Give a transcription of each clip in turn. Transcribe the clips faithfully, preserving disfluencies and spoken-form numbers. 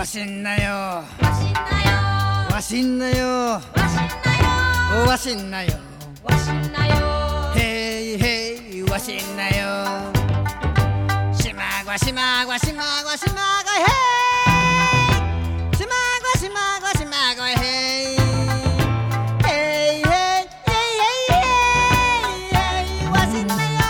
しんなよわしんなよわしんなよわしんなよわしんなよわしんなよへいへいわしんなよしまごしまごしまごしまごへいしまごしまごしまごへいへいへいへいへいへいわしんなよ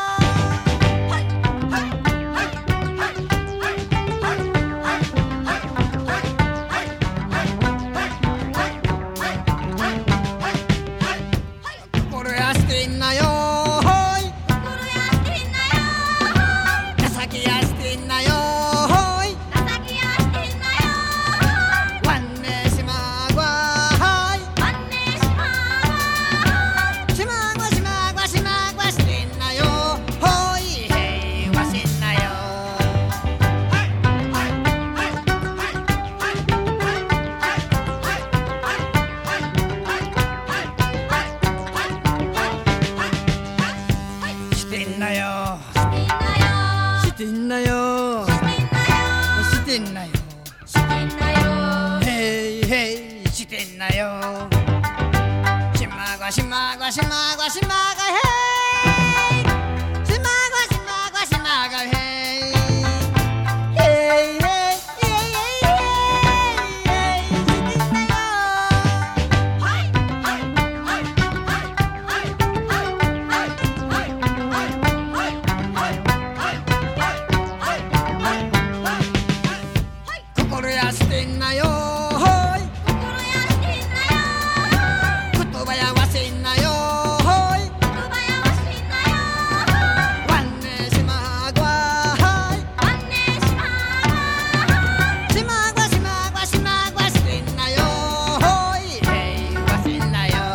心やしてんなよしてんなよしてんなよしてんなよしてんなよへいへいしてんなよしまごしまごしまごしまごへいしまごしまごしまごへいへいへいへいへいへいへいしてんなよはいはいはいはい心やしてんなよ言葉やわせんなよわんねしまごしまごしまごしまごしてんなよへいわせんなよ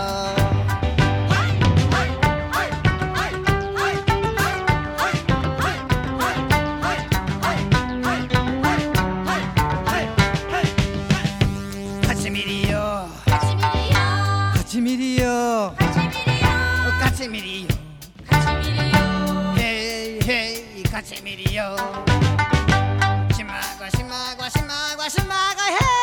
カチミリよカチミリよカチミリよへいへいカチミリよしまごしまごしまごしまごへい